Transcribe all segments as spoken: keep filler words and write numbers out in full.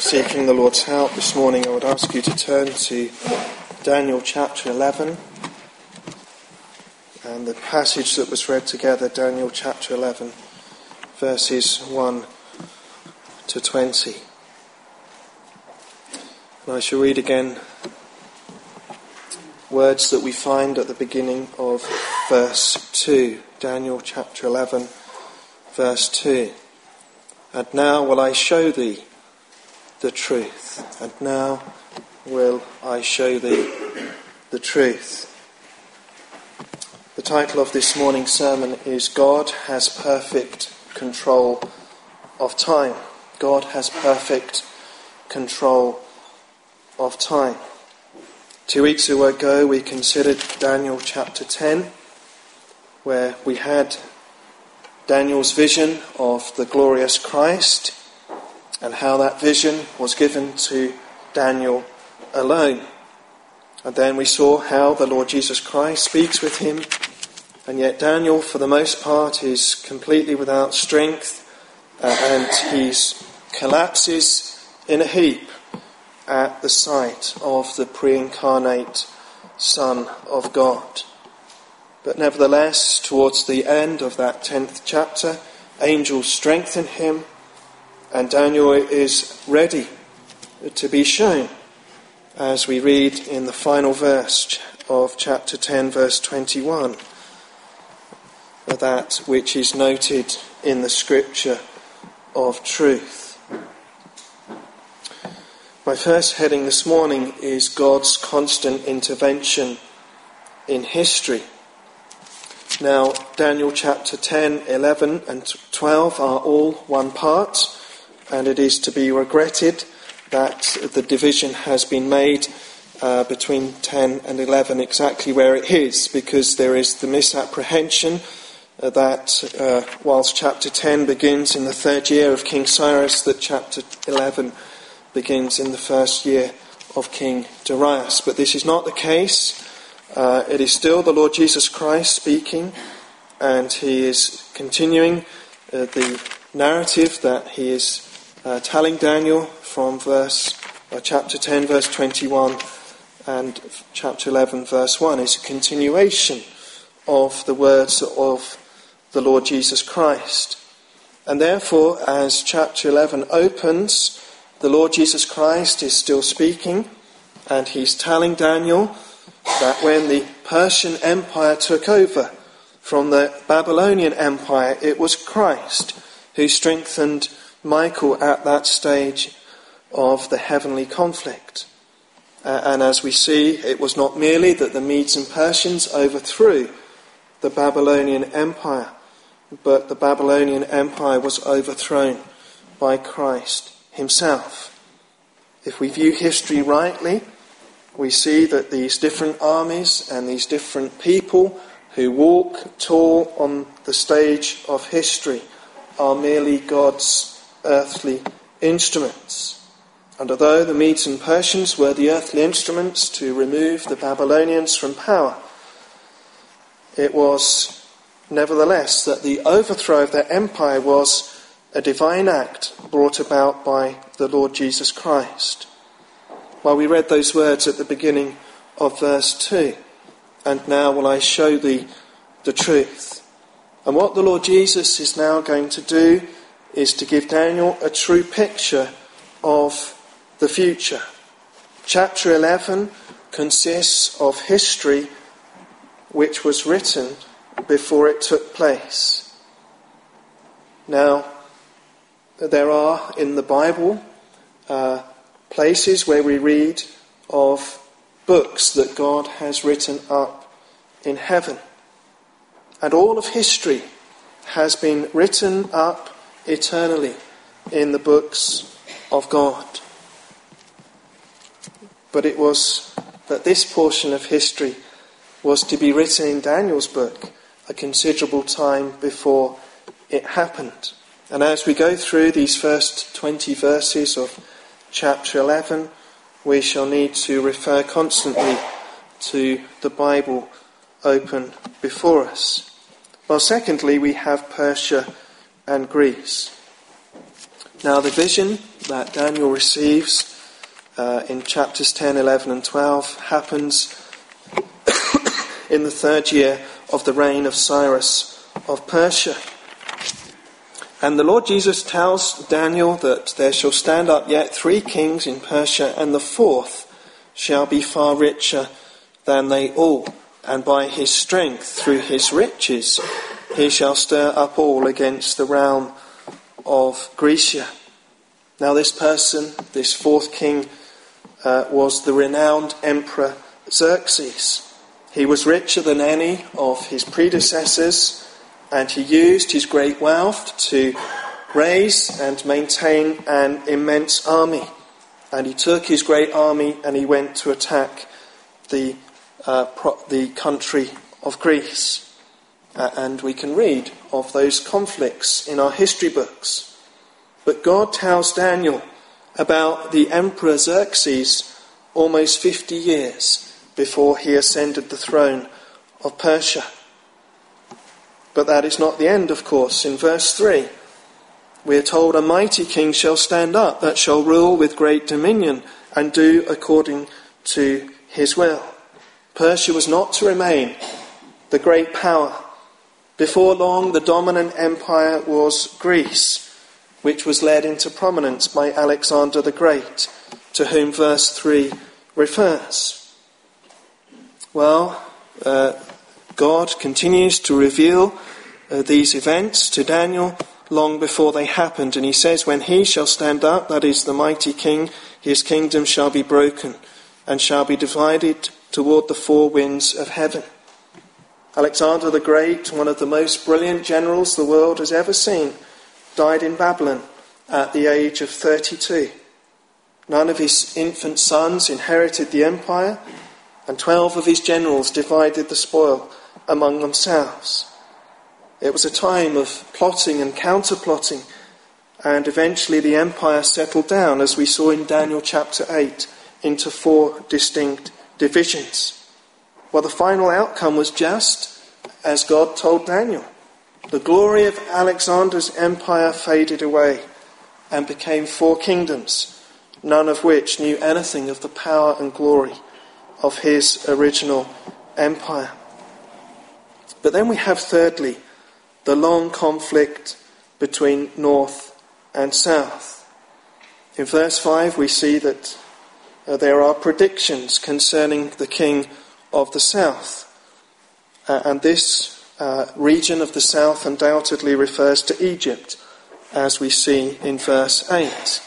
seeking the Lord's help this morning, I would ask you to turn to Daniel chapter eleven. And the passage that was read together, Daniel chapter eleven, verses one to twenty. And I shall read again words that we find at the beginning of verse two. Daniel chapter eleven, verse two. And now will I show thee the truth. And now will I show thee the truth. The title of this morning's sermon is God has perfect control of time. God has perfect control of time. Two weeks ago we considered Daniel chapter ten, where we had Daniel's vision of the glorious Christ and how that vision was given to Daniel alone. And then we saw how the Lord Jesus Christ speaks with him, and yet Daniel for the most part is completely without strength uh, and he collapses in a heap at the sight of the pre-incarnate Son of God. But nevertheless, towards the end of that tenth chapter, angels strengthen him, and Daniel is ready to be shown, as we read in the final verse of chapter ten, verse twenty-one, that which is noted in the scripture of truth. My first heading this morning is God's constant intervention in history. Now, Daniel chapter ten, eleven and twelve are all one part, and it is to be regretted that the division has been made uh, between ten and eleven exactly where it is, because there is the misapprehension uh, that uh, whilst chapter ten begins in the third year of King Cyrus, that chapter eleven begins in the first year of King Darius. But this is not the case. Uh, it is still the Lord Jesus Christ speaking, and he is continuing uh, the narrative that he is uh, telling Daniel from verse uh, chapter ten, verse twenty-one, and chapter eleven, verse one. It's a continuation of the words of the Lord Jesus Christ. And therefore, as chapter eleven opens, the Lord Jesus Christ is still speaking, and he's telling Daniel that when the Persian Empire took over from the Babylonian Empire, it was Christ who strengthened Michael at that stage of the heavenly conflict. Uh, and as we see, it was not merely that the Medes and Persians overthrew the Babylonian Empire, but the Babylonian Empire was overthrown by Christ himself. If we view history rightly, we see that these different armies and these different people who walk tall on the stage of history are merely God's earthly instruments. And although the Medes and Persians were the earthly instruments to remove the Babylonians from power, it was nevertheless that the overthrow of their empire was a divine act brought about by the Lord Jesus Christ. Well, we read those words at the beginning of verse two. And now will I show thee the truth. And what the Lord Jesus is now going to do is to give Daniel a true picture of the future. Chapter eleven consists of history which was written before it took place. Now, there are in the Bible uh, places where we read of books that God has written up in heaven. And all of history has been written up eternally in the books of God. But it was that this portion of history was to be written in Daniel's book a considerable time before it happened. And as we go through these first twenty verses of chapter eleven, we shall need to refer constantly to the Bible open before us. Well, secondly, we have Persia and Greece. Now the vision that Daniel receives uh, in chapters ten, eleven and twelve happens in the third year of the reign of Cyrus of Persia. And the Lord Jesus tells Daniel that there shall stand up yet three kings in Persia, and the fourth shall be far richer than they all. And by his strength, through his riches, he shall stir up all against the realm of Grecia. Now this person, this fourth king, uh, was the renowned Emperor Xerxes. He was richer than any of his predecessors, and he used his great wealth to raise and maintain an immense army. And he took his great army and he went to attack the uh, pro- the country of Greece. Uh, and we can read of those conflicts in our history books. But God tells Daniel about the Emperor Xerxes almost fifty years before he ascended the throne of Persia. But that is not the end, of course. In verse three, we are told, "A mighty king shall stand up, that shall rule with great dominion, and do according to his will." Persia was not to remain the great power. Before long, the dominant empire was Greece, which was led into prominence by Alexander the Great, to whom verse three refers. Well, uh, God continues to reveal uh, these events to Daniel long before they happened. And he says, "When he shall stand up, that is the mighty king, his kingdom shall be broken and shall be divided toward the four winds of heaven." Alexander the Great, one of the most brilliant generals the world has ever seen, died in Babylon at the age of thirty-two. None of his infant sons inherited the empire, and twelve of his generals divided the spoil among themselves. It was a time of plotting and counter-plotting, and eventually the empire settled down, as we saw in Daniel chapter eight, into four distinct divisions. Well, the final outcome was just as God told Daniel. The glory of Alexander's empire faded away and became four kingdoms, none of which knew anything of the power and glory of his original empire. But then we have, thirdly, the long conflict between north and south. In verse five we see that uh, there are predictions concerning the king of the south. Uh, and this uh, region of the south undoubtedly refers to Egypt, as we see in verse eight.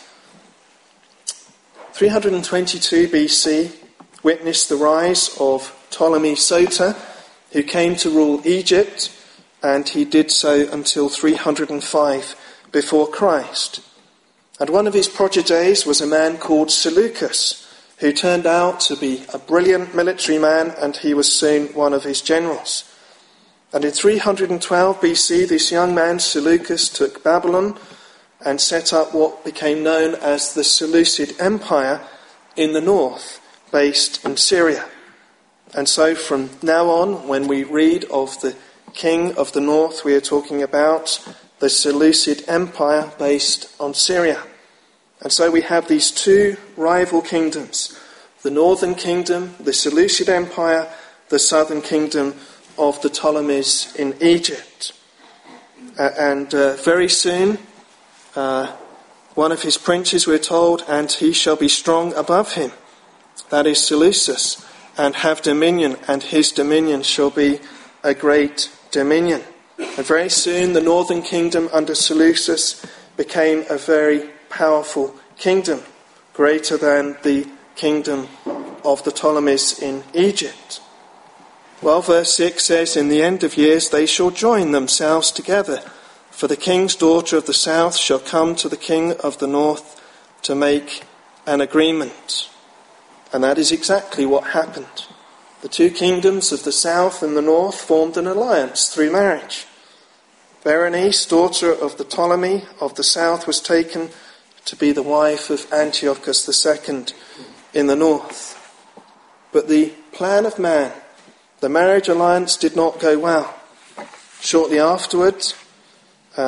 three hundred twenty-two B C witnessed the rise of Ptolemy Soter, who came to rule Egypt, and he did so until three hundred five before Christ. And one of his protégés was a man called Seleucus, who turned out to be a brilliant military man, and he was soon one of his generals. And in three hundred twelve B C, this young man, Seleucus, took Babylon and set up what became known as the Seleucid Empire in the north, based in Syria. And so from now on, when we read of the king of the north, we are talking about the Seleucid Empire based on Syria. And so we have these two rival kingdoms, the northern kingdom, the Seleucid Empire, the southern kingdom of the Ptolemies in Egypt. Uh, and uh, very soon, uh, one of his princes, we're told, "And he shall be strong above him," that is Seleucus, "and have dominion, and his dominion shall be a great dominion." And very soon the northern kingdom under Seleucus became a very powerful kingdom, greater than the kingdom of the Ptolemies in Egypt. Well, verse six says, "In the end of years they shall join themselves together, for the king's daughter of the south shall come to the king of the north to make an agreement." And that is exactly what happened. The two kingdoms of the south and the north formed an alliance through marriage. Berenice, daughter of the Ptolemy of the south, was taken to be the wife of Antiochus the Second in the north. But the plan of man, the marriage alliance, did not go well. Shortly afterwards, uh,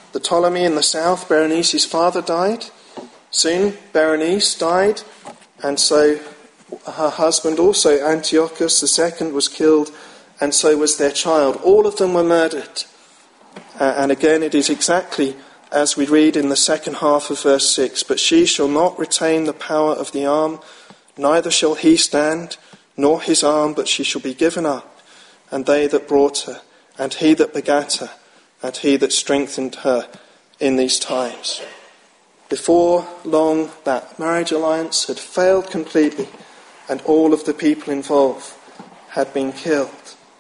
the Ptolemy in the south, Berenice's father, died. Soon Berenice died, and so her husband also, Antiochus the second, was killed, and so was their child. All of them were murdered. Uh, and again, it is exactly as we read in the second half of verse six. But she shall not retain the power of the arm, neither shall he stand, nor his arm, but she shall be given up, and they that brought her, and he that begat her, and he that strengthened her in these times. Before long, that marriage alliance had failed completely, and all of the people involved had been killed.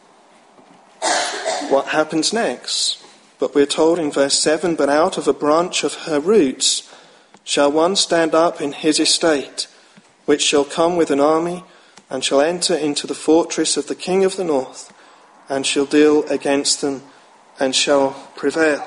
What happens next? But we're told in verse seven, but out of a branch of her roots shall one stand up in his estate, which shall come with an army, and shall enter into the fortress of the king of the north, and shall deal against them, and shall prevail.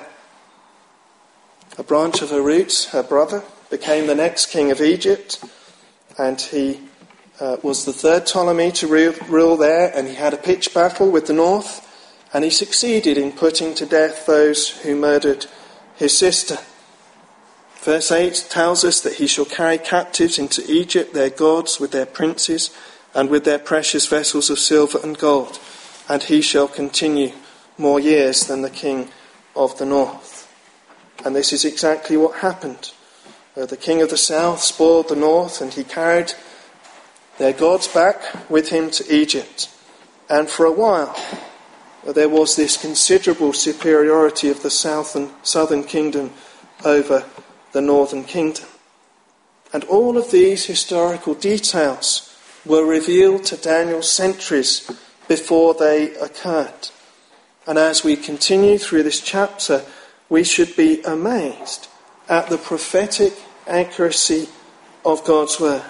A branch of her roots, her brother, became the next king of Egypt, and he uh, was the third Ptolemy to rule, rule there, and he had a pitched battle with the north, and he succeeded in putting to death those who murdered his sister. Verse eight tells us that he shall carry captives into Egypt their gods with their princes and with their precious vessels of silver and gold, and he shall continue more years than the king of the north. And this is exactly what happened. Uh, the king of the south spoiled the north, and he carried their gods back with him to Egypt. And for a while, there was this considerable superiority of the southern, southern kingdom over the northern kingdom. And all of these historical details were revealed to Daniel centuries before they occurred. And as we continue through this chapter, we should be amazed at the prophetic accuracy of God's word.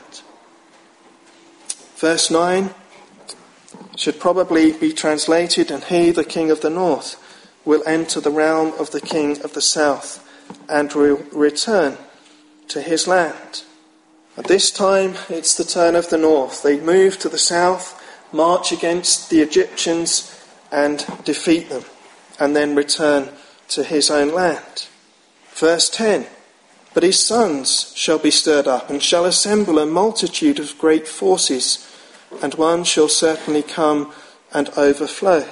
Verse nine should probably be translated, and he, the king of the north, will enter the realm of the king of the south and will return to his land. At this time, it's the turn of the north. They move to the south, march against the Egyptians and defeat them, and then return to his own land. Verse ten, but his sons shall be stirred up, and shall assemble a multitude of great forces, and one shall certainly come and overflow.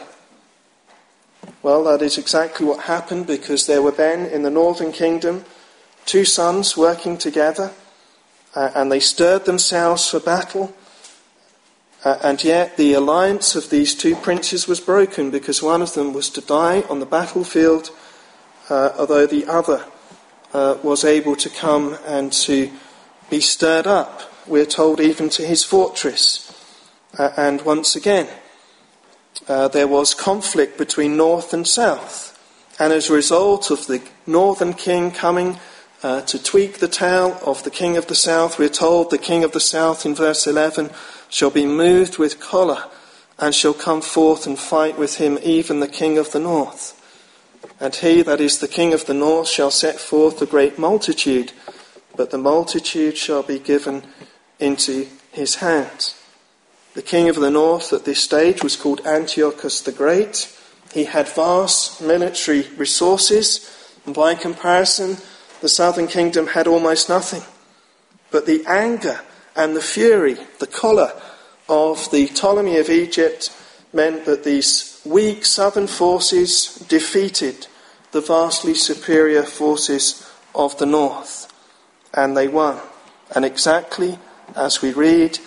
Well, that is exactly what happened, because there were then in the northern kingdom two sons working together, uh, and they stirred themselves for battle, uh, and yet the alliance of these two princes was broken, because one of them was to die on the battlefield, uh, although the other uh, was able to come and to be stirred up, we're told, even to his fortress. Uh, and once again, uh, there was conflict between north and south. And as a result of the northern king coming uh, to tweak the tail of the king of the south, we're told the king of the south in verse eleven shall be moved with choler, and shall come forth and fight with him even the king of the north. And he, that is the king of the north, shall set forth a great multitude, but the multitude shall be given into his hand. The king of the north at this stage was called Antiochus the Great. He had vast military resources, and by comparison, the southern kingdom had almost nothing. But the anger and the fury, the choler of the Ptolemy of Egypt meant that these weak southern forces defeated the vastly superior forces of the north, and they won. And exactly as we read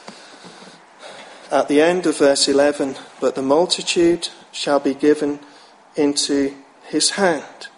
at the end of verse eleven, but the multitude shall be given into his hand.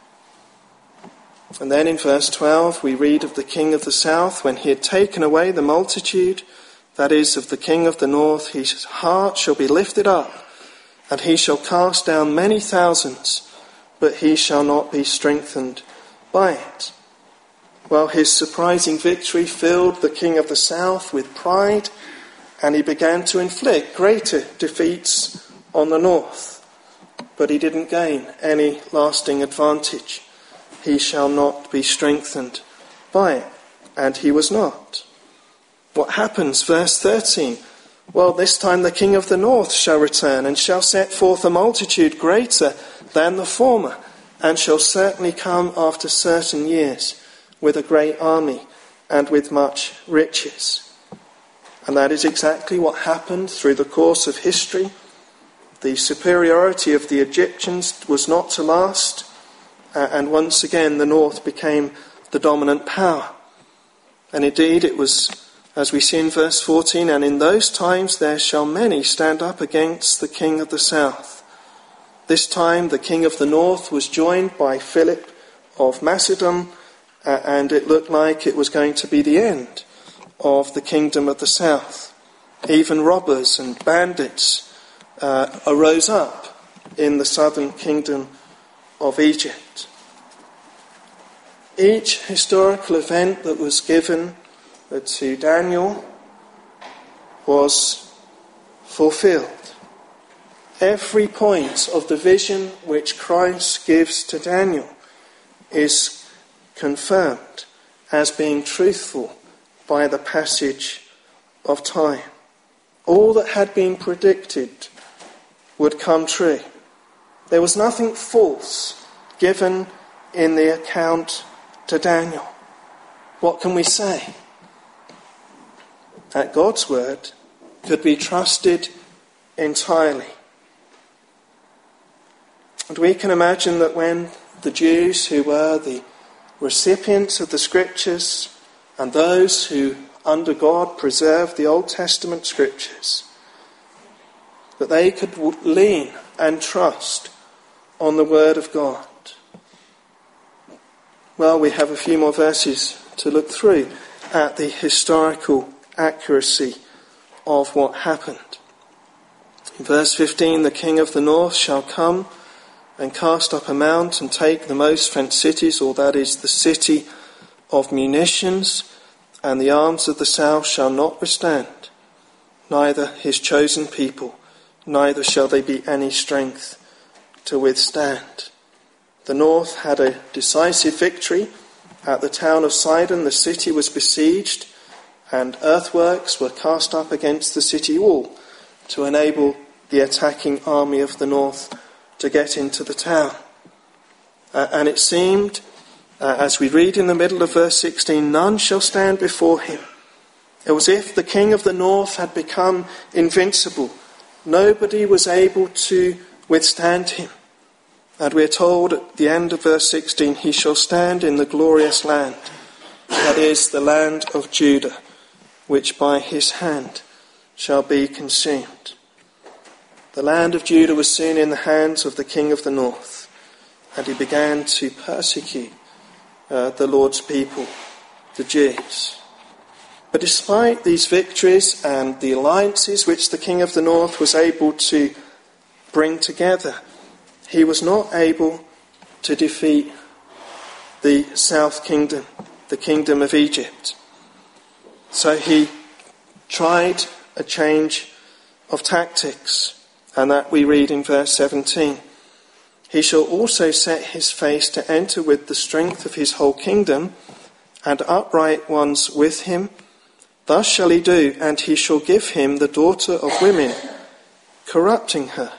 And then in verse twelve we read of the king of the south, when he had taken away the multitude, that is, of the king of the north, his heart shall be lifted up, and he shall cast down many thousands, but he shall not be strengthened by it. Well, his surprising victory filled the king of the south with pride, and he began to inflict greater defeats on the north. But he didn't gain any lasting advantage. He shall not be strengthened by it. And he was not. What happens? Verse thirteen. Well, this time the king of the north shall return, and shall set forth a multitude greater than the former, and shall certainly come after certain years with a great army and with much riches. And that is exactly what happened through the course of history. The superiority of the Egyptians was not to last, uh, and once again the north became the dominant power. And indeed it was, as we see in verse fourteen, and in those times there shall many stand up against the king of the south. This time the king of the north was joined by Philip of Macedon, uh, and it looked like it was going to be the end of the kingdom of the south. Even robbers and bandits uh, arose up in the southern kingdom of Egypt. Each historical event that was given to Daniel was fulfilled. Every point of the vision which Christ gives to Daniel is confirmed as being truthful by the passage of time. All that had been predicted would come true. There was nothing false given in the account to Daniel. What can we say? That God's word could be trusted entirely. And we can imagine that when the Jews who were the recipients of the scriptures and those who under God preserved the Old Testament scriptures, that they could lean and trust on the word of God. Well, we have a few more verses to look through at the historical accuracy of what happened. In verse fifteen, the king of the north shall come and cast up a mount and take the most fenced cities, or that is the city of munitions, and the arms of the south shall not withstand, neither his chosen people, neither shall there be any strength to withstand. The north had a decisive victory. At the town of Sidon, the city was besieged, and earthworks were cast up against the city wall to enable the attacking army of the north to get into the town. Uh, and it seemed, uh, as we read in the middle of verse sixteen, none shall stand before him. It was as if the king of the north had become invincible. Nobody was able to withstand him. And we're told at the end of verse sixteen, he shall stand in the glorious land, that is, the land of Judah, which by his hand shall be consumed. The land of Judah was soon in the hands of the king of the north, and he began to persecute uh, the Lord's people, the Jews. But despite these victories and the alliances which the king of the north was able to bring together, he was not able to defeat the south kingdom, the kingdom of Egypt. So he tried a change of tactics, and that we read in verse seventeen. He shall also set his face to enter with the strength of his whole kingdom, and upright ones with him. Thus shall he do, and he shall give him the daughter of women, corrupting her.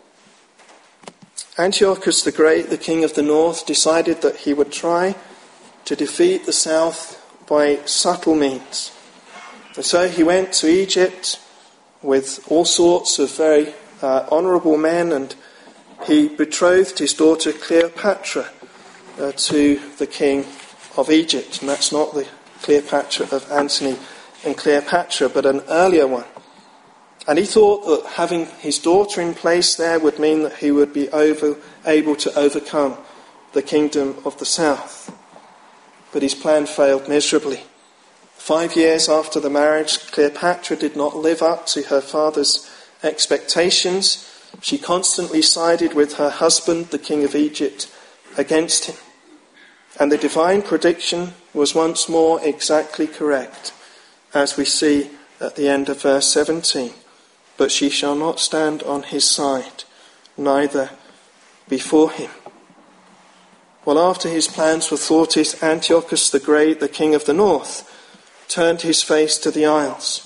Antiochus the Great, the king of the north, decided that he would try to defeat the south by subtle means. And so he went to Egypt with all sorts of very uh, honourable men, and he betrothed his daughter Cleopatra uh, to the king of Egypt. And that's not the Cleopatra of Antony and Cleopatra, but an earlier one. And he thought that having his daughter in place there would mean that he would be over, able to overcome the kingdom of the south. But his plan failed miserably. Five years after the marriage, Cleopatra did not live up to her father's expectations. She constantly sided with her husband, the king of Egypt, against him. And the divine prediction was once more exactly correct, as we see at the end of verse seventeen. But she shall not stand on his side, neither before him. Well, after his plans were thwarted, Antiochus the Great, the king of the north, turned his face to the isles.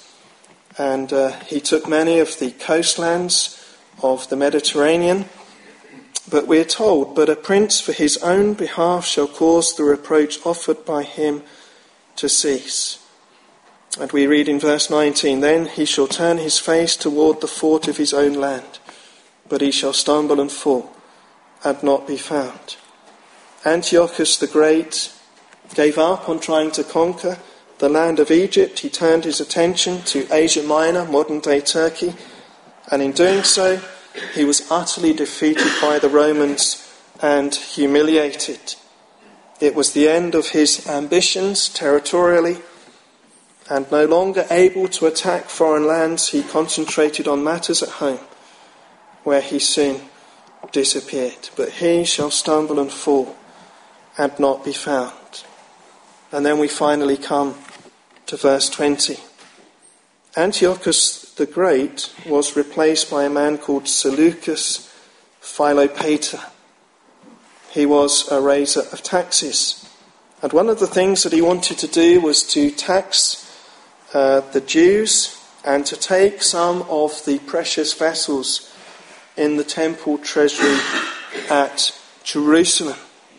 And uh, he took many of the coastlands of the Mediterranean, But we're told, but a prince for his own behalf shall cause the reproach offered by him to cease. And we read in verse nineteen, then he shall turn his face toward the fort of his own land, but he shall stumble and fall and not be found. Antiochus the Great gave up on trying to conquer the land of Egypt. He turned his attention to Asia Minor, modern-day Turkey, and in doing so, he was utterly defeated by the Romans and humiliated. It was the end of his ambitions territorially, and no longer able to attack foreign lands, he concentrated on matters at home, where he soon disappeared. But he shall stumble and fall and not be found. And then we finally come to verse twenty. Antiochus the Great was replaced by a man called Seleucus Philopator. He was a raiser of taxes. And one of the things that he wanted to do was to tax uh, the Jews and to take some of the precious vessels in the temple treasury at Jerusalem.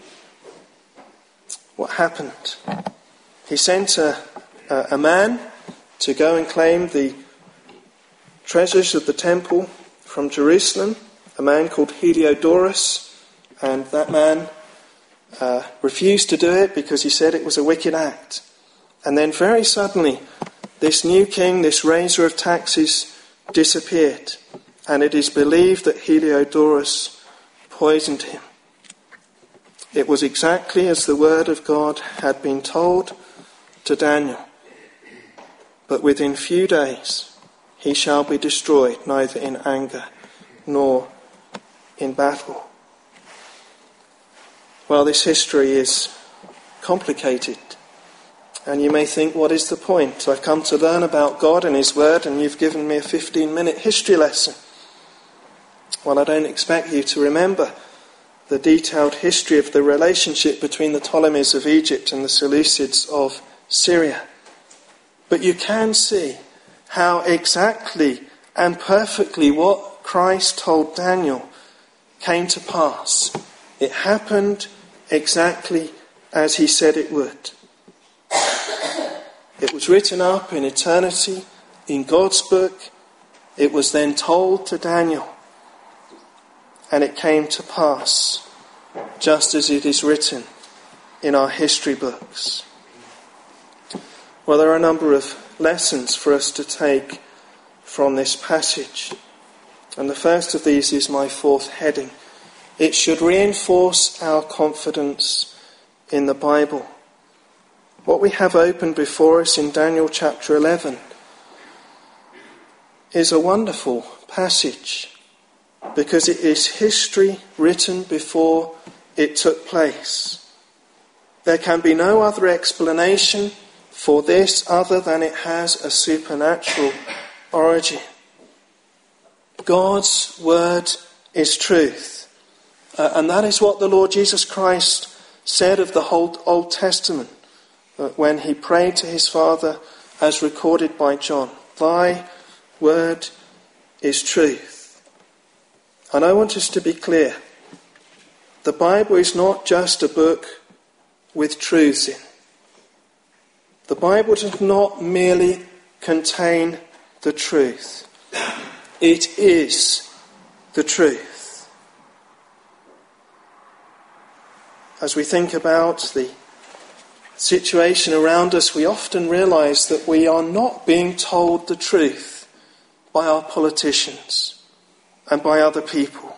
What happened? He sent a, a, a man to go and claim the treasures of the temple from Jerusalem, a man called Heliodorus, and that man uh, refused to do it because he said it was a wicked act. And then very suddenly, this new king, this raiser of taxes, disappeared, and it is believed that Heliodorus poisoned him. It was exactly as the word of God had been told to Daniel. But within few days he shall be destroyed, neither in anger nor in battle. Well, this history is complicated. And you may think, what is the point? I've come to learn about God and his word, and you've given me a fifteen-minute history lesson. Well, I don't expect you to remember the detailed history of the relationship between the Ptolemies of Egypt and the Seleucids of Syria. But you can see how exactly and perfectly what Christ told Daniel came to pass. It happened exactly as he said it would. It was written up in eternity in God's book. It was then told to Daniel. And it came to pass just as it is written in our history books. Well, there are a number of lessons for us to take from this passage. And the first of these is my fourth heading. It should reinforce our confidence in the Bible. What we have open before us in Daniel chapter eleven is a wonderful passage because it is history written before it took place. There can be no other explanation for this other than it has a supernatural origin. God's word is truth. Uh, and that is what the Lord Jesus Christ said of the whole Old Testament uh, when he prayed to his Father as recorded by John. Thy word is truth. And I want us to be clear. The Bible is not just a book with truths in. The Bible does not merely contain the truth. It is the truth. As we think about the situation around us, we often realize that we are not being told the truth by our politicians and by other people.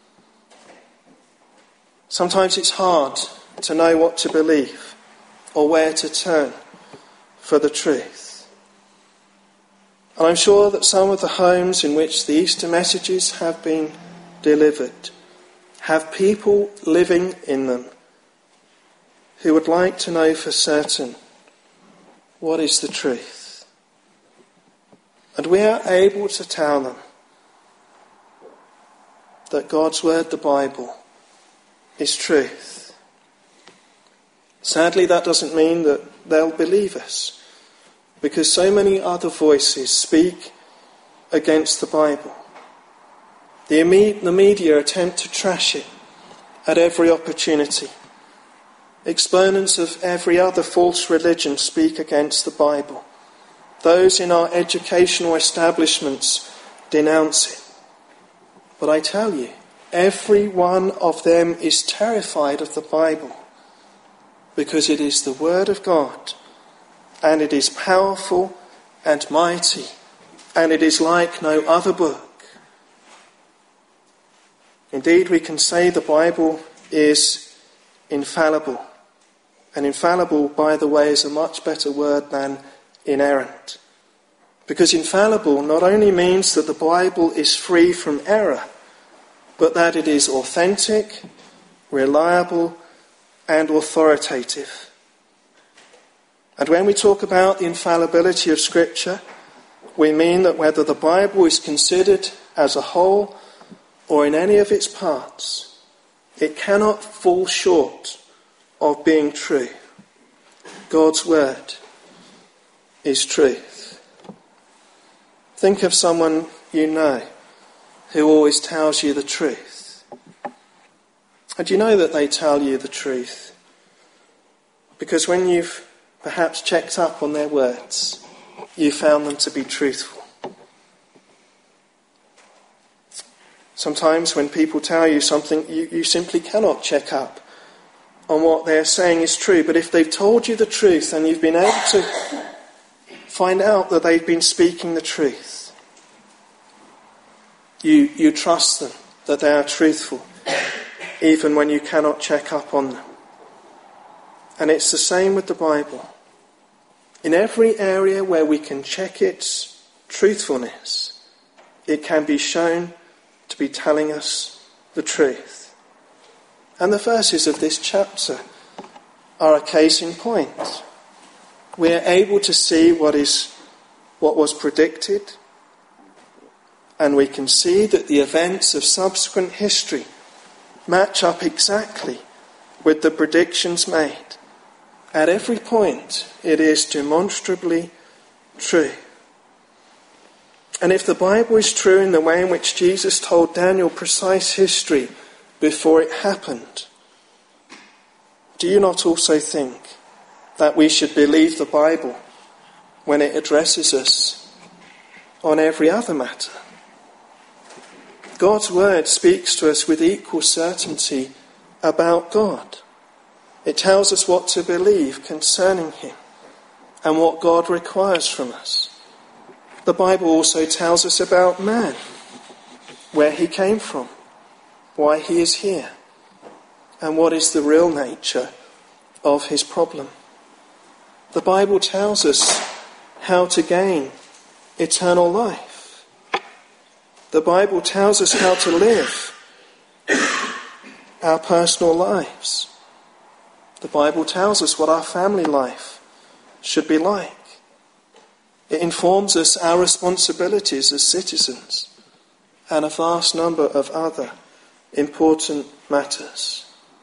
Sometimes it's hard to know what to believe or where to turn for the truth. And I'm sure that some of the homes in which the Easter messages have been delivered have people living in them who would like to know for certain what is the truth. And we are able to tell them that God's word, the Bible, is truth. Sadly, that doesn't mean that they'll believe us, because so many other voices speak against the Bible. The, imme- the media attempt to trash it at every opportunity. Exponents of every other false religion speak against the Bible. Those in our educational establishments denounce it. But I tell you, every one of them is terrified of the Bible because it is the Word of God, and it is powerful and mighty, and it is like no other book. Indeed, we can say the Bible is infallible. And infallible, by the way, is a much better word than inerrant. Because infallible not only means that the Bible is free from error, but that it is authentic, reliable, and authoritative. And when we talk about the infallibility of Scripture, we mean that whether the Bible is considered as a whole or in any of its parts, it cannot fall short of being true. God's word is truth. Think of someone you know who always tells you the truth. And you know that they tell you the truth because when you've perhaps checked up on their words, you found them to be truthful. Sometimes when people tell you something, you, you simply cannot check up on what they're saying is true. But if they've told you the truth and you've been able to find out that they've been speaking the truth, you, you trust them, that they are truthful, even when you cannot check up on them. And it's the same with the Bible. In every area where we can check its truthfulness, it can be shown to be telling us the truth. And the verses of this chapter are a case in point. We are able to see what is what was predicted, and we can see that the events of subsequent history match up exactly with the predictions made. At every point, it is demonstrably true. And if the Bible is true in the way in which Jesus told Daniel precise history before it happened, do you not also think that we should believe the Bible when it addresses us on every other matter? God's word speaks to us with equal certainty about God. It tells us what to believe concerning him and what God requires from us. The Bible also tells us about man, where he came from, why he is here, and what is the real nature of his problem. The Bible tells us how to gain eternal life. The Bible tells us how to live our personal lives. The Bible tells us what our family life should be like. It informs us our responsibilities as citizens and a vast number of other important matters.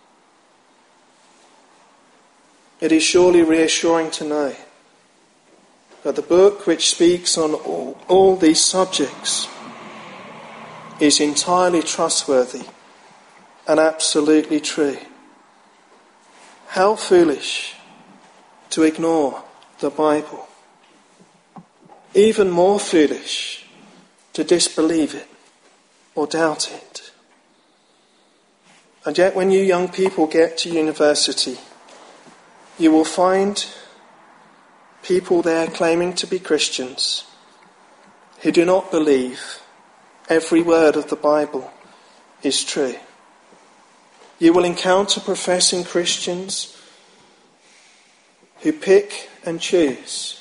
It is surely reassuring to know that the book which speaks on all, all these subjects is entirely trustworthy and absolutely true. How foolish to ignore the Bible. Even more foolish to disbelieve it or doubt it. And yet when you young people get to university, you will find people there claiming to be Christians who do not believe every word of the Bible is true. You will encounter professing Christians who pick and choose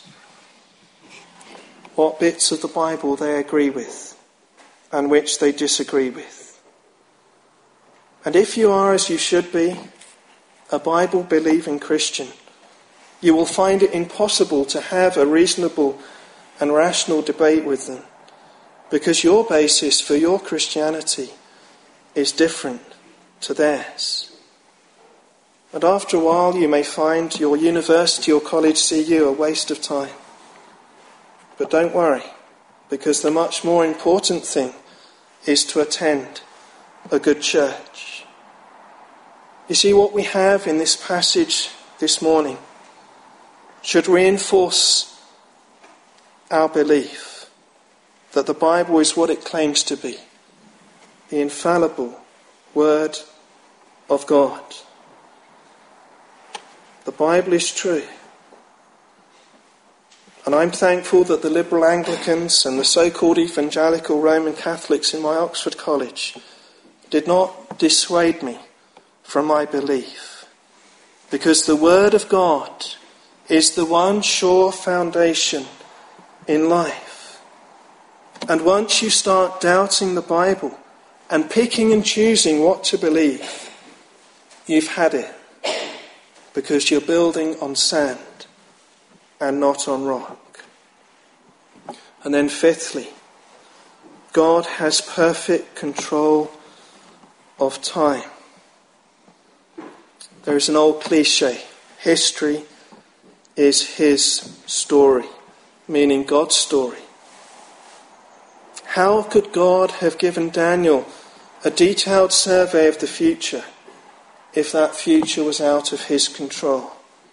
what bits of the Bible they agree with and which they disagree with. And if you are, as you should be, a Bible-believing Christian, you will find it impossible to have a reasonable and rational debate with them, because your basis for your Christianity is different to theirs. And after a while you may find your university or college C U a waste of time. But don't worry, because the much more important thing is to attend a good church. You see, what we have in this passage this morning should reinforce our belief that the Bible is what it claims to be, the infallible Word of God. The Bible is true. And I'm thankful that the liberal Anglicans and the so-called evangelical Roman Catholics in my Oxford college did not dissuade me from my belief, because the Word of God is the one sure foundation in life. And once you start doubting the Bible and picking and choosing what to believe, you've had it, because you're building on sand and not on rock. And then fifthly, God has perfect control of time. There is an old cliche, history is his story, meaning God's story. How could God have given Daniel a detailed survey of the future if that future was out of his control?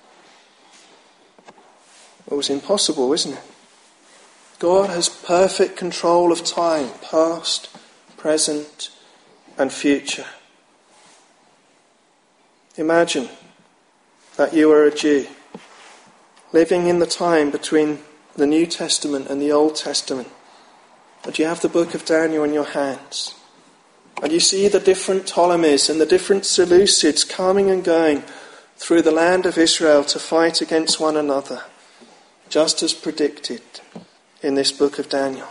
It was impossible, isn't it? God has perfect control of time, past, present, and future. Imagine that you are a Jew living in the time between the New Testament and the Old Testament, and you have the book of Daniel in your hands, and you see the different Ptolemies and the different Seleucids coming and going through the land of Israel to fight against one another, just as predicted in this book of Daniel.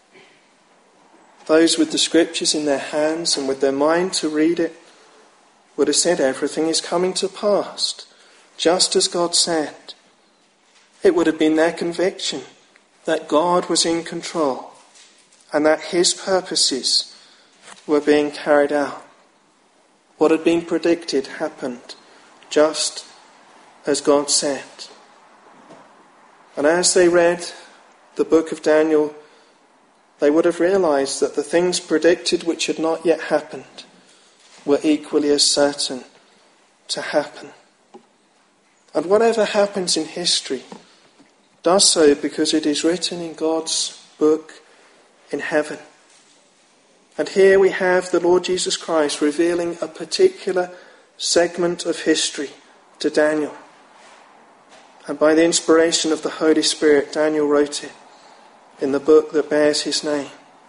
Those with the scriptures in their hands and with their mind to read it would have said everything is coming to pass, just as God said. It would have been their conviction that God was in control and that his purposes were being carried out. What had been predicted happened just as God said. And as they read the book of Daniel, they would have realized that the things predicted which had not yet happened were equally as certain to happen. And whatever happens in history does so because it is written in God's book in heaven. And here we have the Lord Jesus Christ revealing a particular segment of history to Daniel. And by the inspiration of the Holy Spirit, Daniel wrote it in the book that bears his name.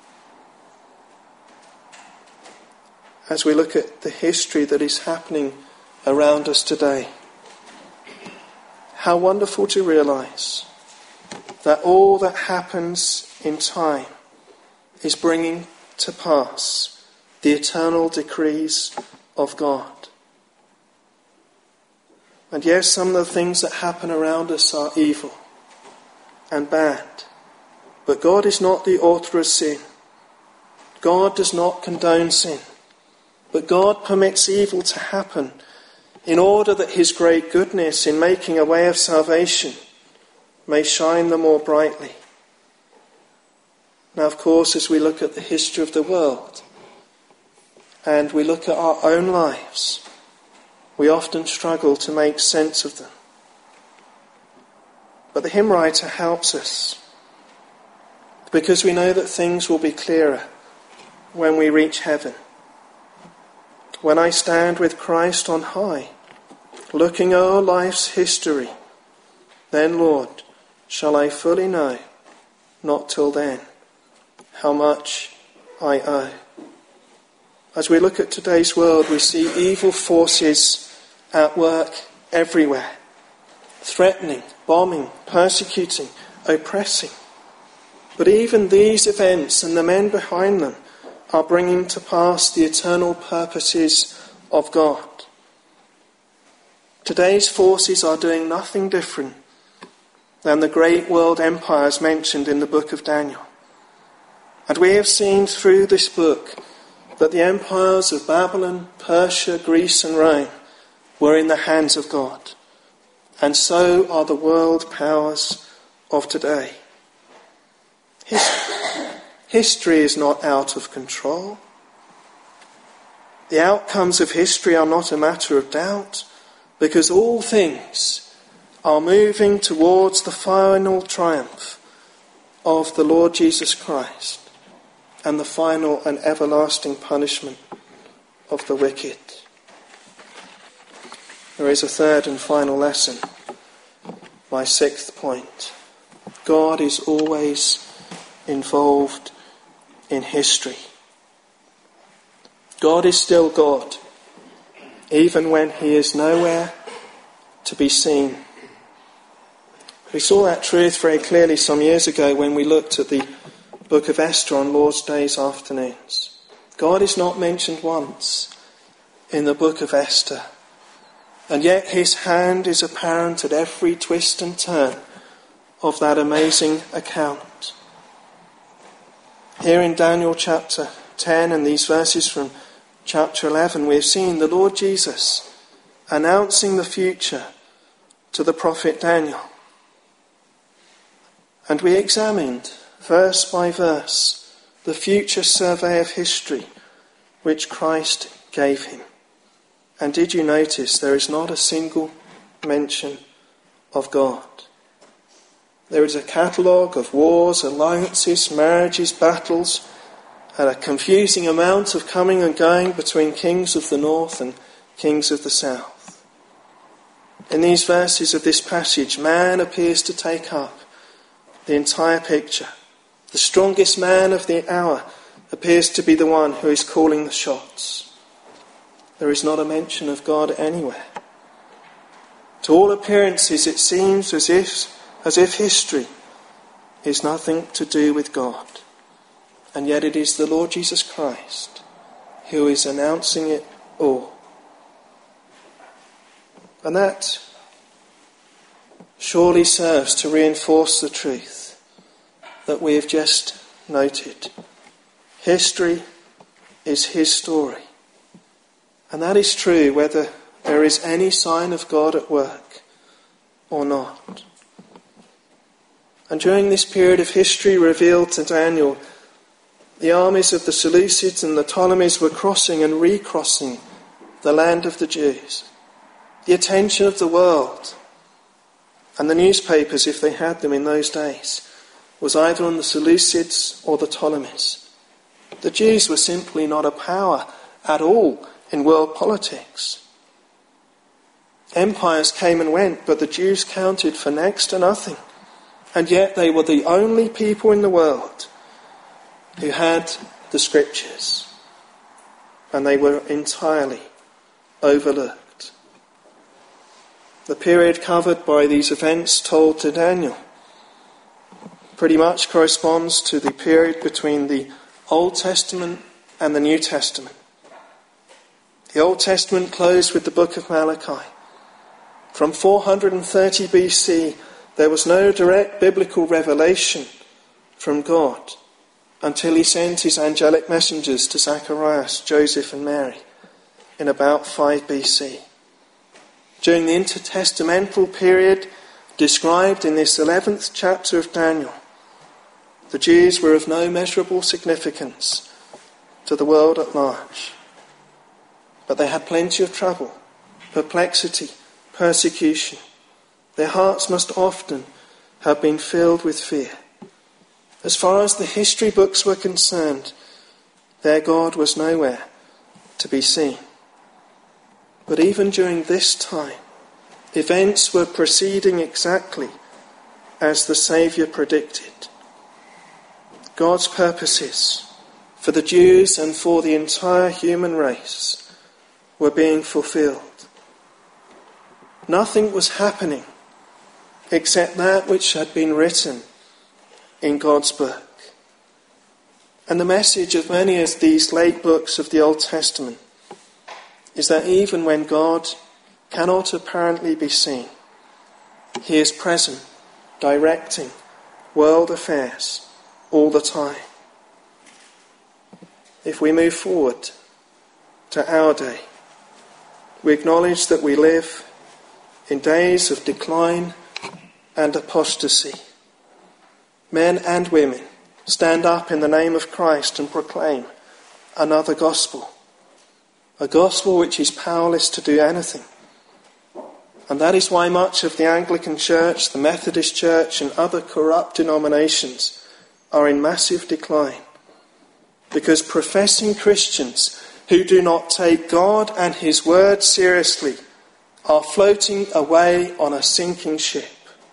As we look at the history that is happening around us today, how wonderful to realize that all that happens in time is bringing to pass the eternal decrees of God. And yes, some of the things that happen around us are evil and bad, but God is not the author of sin. God does not condone sin, but God permits evil to happen in order that his great goodness in making a way of salvation may shine the more brightly. Now, of course, as we look at the history of the world and we look at our own lives, we often struggle to make sense of them. But the hymn writer helps us, because we know that things will be clearer when we reach heaven. When I stand with Christ on high, looking o'er life's history, then, Lord, shall I fully know, not till then, how much I owe. As we look at today's world, we see evil forces at work everywhere, threatening, bombing, persecuting, oppressing. But even these events and the men behind them are bringing to pass the eternal purposes of God. Today's forces are doing nothing different than the great world empires mentioned in the book of Daniel. And we have seen through this book that the empires of Babylon, Persia, Greece and Rome were in the hands of God. And so are the world powers of today. History is not out of control. The outcomes of history are not a matter of doubt, because all things are moving towards the final triumph of the Lord Jesus Christ and the final and everlasting punishment of the wicked. There is a third and final lesson, my sixth point. God is always involved in history. God is still God, even when he is nowhere to be seen. We saw that truth very clearly some years ago when we looked at the book of Esther on Lord's Days afternoons. God is not mentioned once in the book of Esther, and yet his hand is apparent at every twist and turn of that amazing account. Here in Daniel chapter ten and these verses from chapter eleven, we have seen the Lord Jesus announcing the future to the prophet Daniel. And we examined, verse by verse, the future survey of history which Christ gave him. And did you notice there is not a single mention of God? There is a catalogue of wars, alliances, marriages, battles, and a confusing amount of coming and going between kings of the north and kings of the south. In these verses of this passage, man appears to take up the entire picture. The strongest man of the hour appears to be the one who is calling the shots. There is not a mention of God anywhere. To all appearances, it seems as if, as if history is nothing to do with God. And yet it is the Lord Jesus Christ who is announcing it all. And that surely serves to reinforce the truth that we have just noted. History is his story. And that is true whether there is any sign of God at work or not. And during this period of history revealed to Daniel, the armies of the Seleucids and the Ptolemies were crossing and recrossing the land of the Jews. The attention of the world and the newspapers, if they had them in those days, was either on the Seleucids or the Ptolemies. The Jews were simply not a power at all in world politics. Empires came and went, but the Jews counted for next to nothing. And yet they were the only people in the world who had the scriptures. And they were entirely overlooked. The period covered by these events told to Daniel pretty much corresponds to the period between the Old Testament and the New Testament. The Old Testament closed with the book of Malachi. From four hundred thirty B C, there was no direct biblical revelation from God until he sent his angelic messengers to Zacharias, Joseph and Mary in about five B C. During the intertestamental period described in this eleventh chapter of Daniel, the Jews were of no measurable significance to the world at large. But they had plenty of trouble, perplexity, persecution. Their hearts must often have been filled with fear. As far as the history books were concerned, their God was nowhere to be seen. But even during this time, events were proceeding exactly as the Saviour predicted. God's purposes for the Jews and for the entire human race were being fulfilled. Nothing was happening except that which had been written in God's book. And the message of many of these late books of the Old Testament is that even when God cannot apparently be seen, he is present, directing world affairs all the time. If we move forward to our day, we acknowledge that we live in days of decline and apostasy. Men and women stand up in the name of Christ and proclaim another gospel, a gospel which is powerless to do anything. And that is why much of the Anglican Church, the Methodist Church and other corrupt denominations are in massive decline. Because professing Christians who do not take God and his word seriously are floating away on a sinking ship.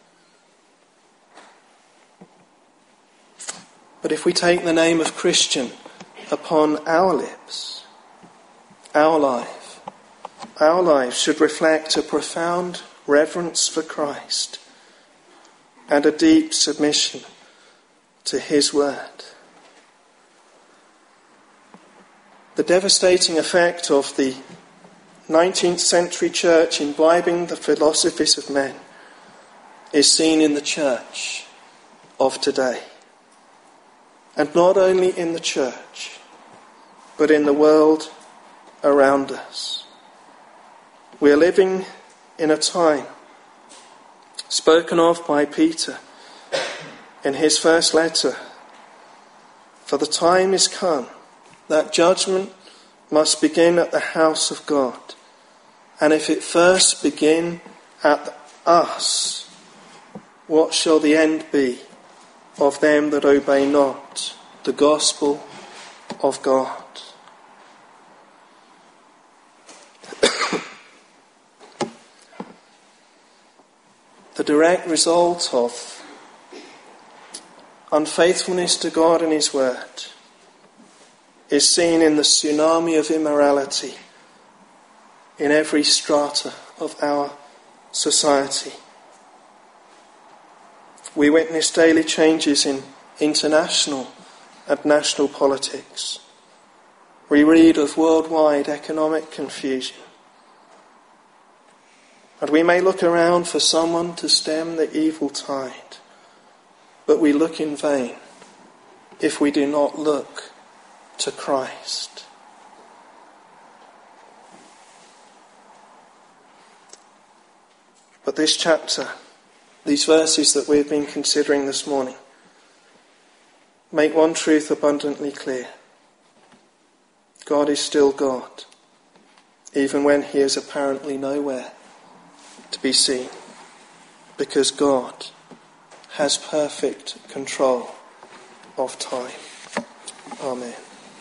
But if we take the name of Christian upon our lips, our life, our lives should reflect a profound reverence for Christ and a deep submission to his word. The devastating effect of the nineteenth century church imbibing the philosophies of men is seen in the church of today. And not only in the church, but in the world around us. We are living in a time spoken of by Peter in his first letter. For the time is come that judgment must begin at the house of God. And if it first begin at us, what shall the end be of them that obey not the gospel of God? The direct result of unfaithfulness to God and his word is seen in the tsunami of immorality in every strata of our society. We witness daily changes in international and national politics. We read of worldwide economic confusion. And we may look around for someone to stem the evil tide, but we look in vain if we do not look to Christ. But this chapter, these verses that we've been considering this morning, make one truth abundantly clear. God is still God, even when he is apparently nowhere to be seen, because God has perfect control of time. Amen.